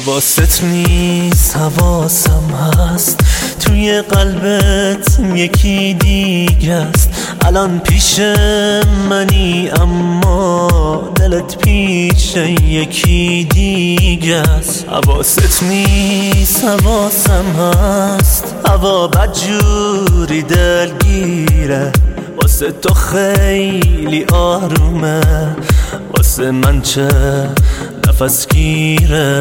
حواست نیست حواسم هست، توی قلبت یکی دیگه است. الان پیش منی اما دلت پیش یکی دیگه است. حواست نیست حواسم هست، هوا بدجوری دلگیره، واسه تو خیلی آرومه، واسه من چه نفس گیره.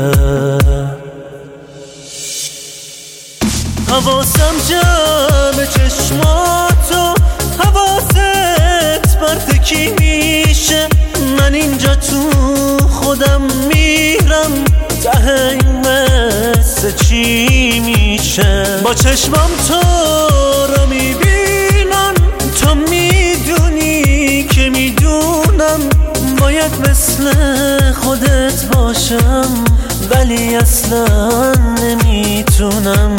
حواسم جمع چشماتو، حواست برتکی میشه، من اینجا تو خودم میرم، ته این قصه چی میشه؟ با چشمم تو رو میبینم، تو میدونی که میدونم، باید مثل خودت باشم ولی اصلا نمیتونم.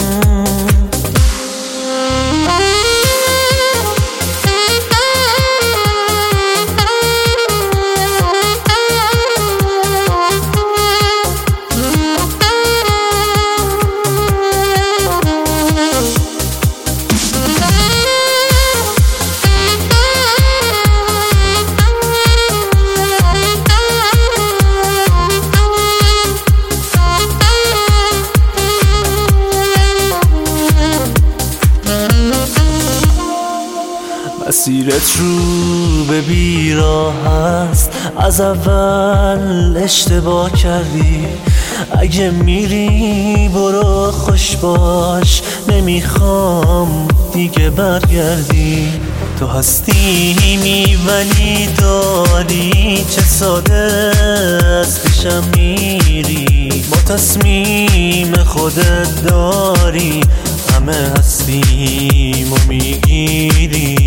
مسیرت رو به بیراه است، از اول اشتباه کردی، اگه میری برو خوش باش، نمیخوام دیگه برگردی. تو هستی ولی داری، چه ساده از پیشم میری، با تصمیم خودت داری، همه هستیم و میگیری.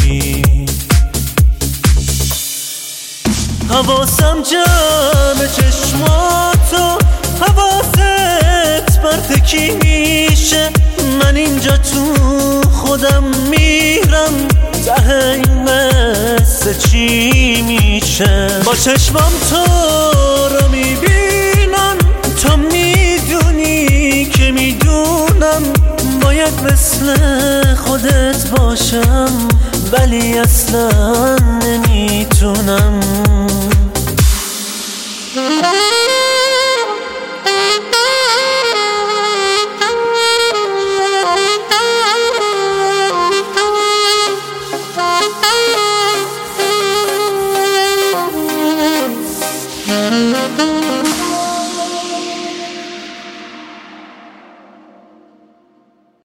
حواسم جمع چشماتو، حواست برتکی میشه، من اینجا تو خودم میرم، ته این قصه چی میشه؟ با چشمم تو رو میبینم، تو میدونی که میدونم، باید مثل خودت باشم ولی اصلا نمیتونم.